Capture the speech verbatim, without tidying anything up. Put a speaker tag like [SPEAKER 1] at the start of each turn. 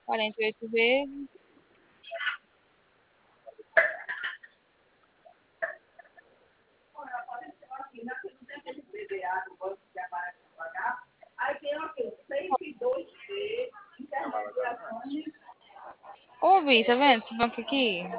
[SPEAKER 1] quarenta e oito vezes. Ô, Bi, tá vendo esse banco aqui?